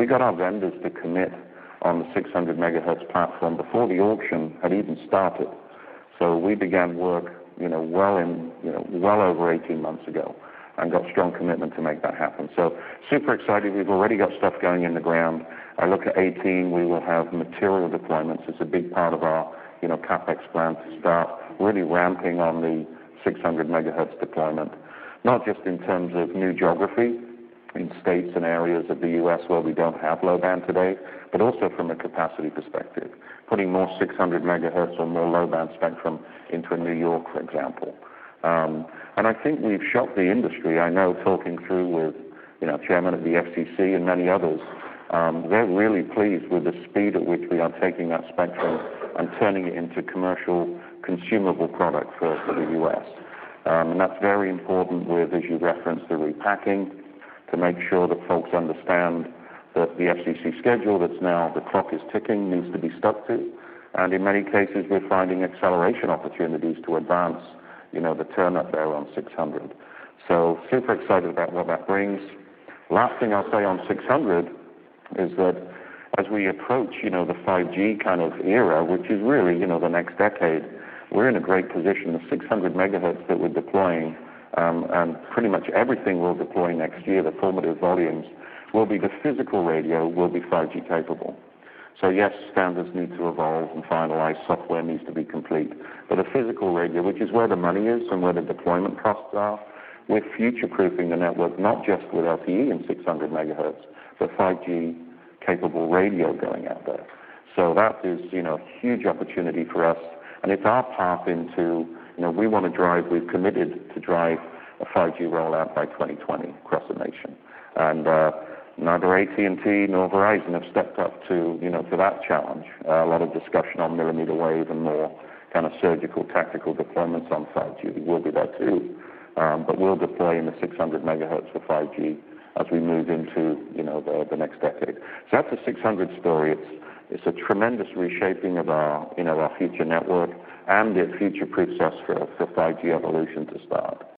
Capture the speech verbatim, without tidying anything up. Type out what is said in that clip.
we got our vendors to commit on the six hundred megahertz platform before the auction had even started. So we began work, you know, well in, you know, well over eighteen months ago, and got strong commitment to make that happen. So super excited. We've already got stuff going in the ground. I look at eighteen, we will have material deployments. It's a big part of our, you know, CapEx plan to start really ramping on the six hundred megahertz deployment, not just in terms of new geography in states and areas of the U S where we don't have low band today, but also from a capacity perspective, putting more six hundred megahertz or more low band spectrum into New York, for example. Um, and I think we've shocked the industry. I know, talking through with, you know, chairman of the F C C and many others, um, they're really pleased with the speed at which we are taking that spectrum and turning it into commercial, consumable product for, for the U S. Um, and that's very important with, as you referenced, the repacking, to make sure that folks understand that the F C C schedule that's now, the clock is ticking, needs to be stuck to. And in many cases, we're finding acceleration opportunities to advance, you know, the turn up there on six hundred. So super excited about what that brings. Last thing I'll say on six hundred is that as we approach, you know, the five G kind of era, which is really, you know, the next decade, we're in a great position. The six hundred megahertz that we're deploying, um, and pretty much everything we'll deploy next year, the formative volumes, will be the physical radio will be five G capable. So yes, standards need to evolve and finalize, software needs to be complete, but a physical radio, which is where the money is and where the deployment costs are, we're future-proofing the network, not just with L T E and six hundred megahertz, but five G capable radio going out there. So that is, you know, a huge opportunity for us, and it's our path into, you know, we want to drive, we've committed to drive a five G rollout by twenty twenty across the nation. And uh, neither A T and T nor Verizon have stepped up to, you know, to that challenge. Uh, a lot of discussion on millimeter wave and more kind of surgical, tactical deployments on five G. We'll be there too, um, but we'll deploy in the six hundred megahertz for five G as we move into, you know, the, the next decade. So that's a six hundred story. It's it's a tremendous reshaping of our, you know, our future network, and it future-proofs us for, for five G evolution to start.